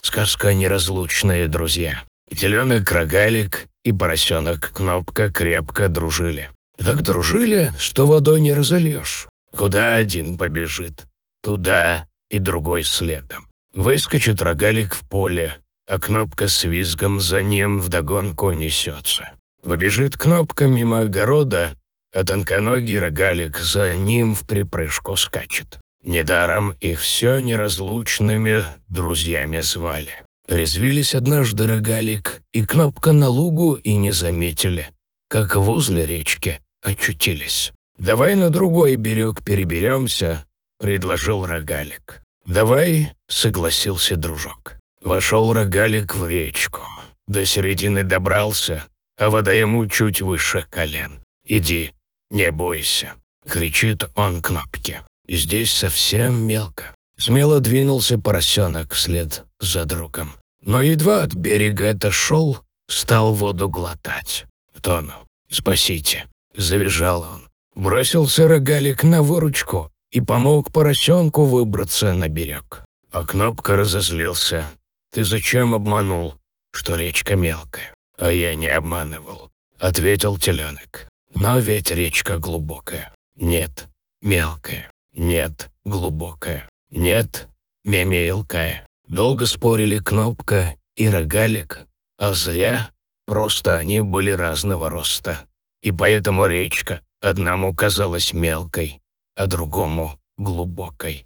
Сказка неразлучные друзья. Теленок Рогалик и поросенок Кнопка крепко дружили. Так дружили, что водой не разольешь. Куда один побежит, туда и другой следом. Выскочит Рогалик в поле, а Кнопка с визгом за ним вдогонку несется. Побежит Кнопка мимо огорода, а тонконогий Рогалик за ним в припрыжку скачет. Недаром их все неразлучными друзьями звали. Резвились однажды Рогалик и Кнопка на лугу и не заметили, как возле речки очутились. «Давай на другой берег переберемся», — предложил Рогалик. «Давай», — согласился дружок. Вошел Рогалик в речку. До середины добрался, а вода ему чуть выше колен. «Иди, не бойся», — кричит он Кнопке. «Здесь совсем мелко». Смело двинулся поросенок вслед за другом. Но едва от берега отошел, стал воду глотать. «Тону, спасите!» — завизжал он. Бросился Рогалик на выручку и помог поросенку выбраться на берег. А Кнопка разозлился. «Ты зачем обманул, что речка мелкая?» «А я не обманывал», — ответил теленок. «Но ведь речка глубокая». «Нет, мелкая». «Нет, глубокая». «Нет, мелкая». Долго спорили Кнопка и Рогалик, а зря, просто они были разного роста. И поэтому речка одному казалась мелкой, а другому — глубокой.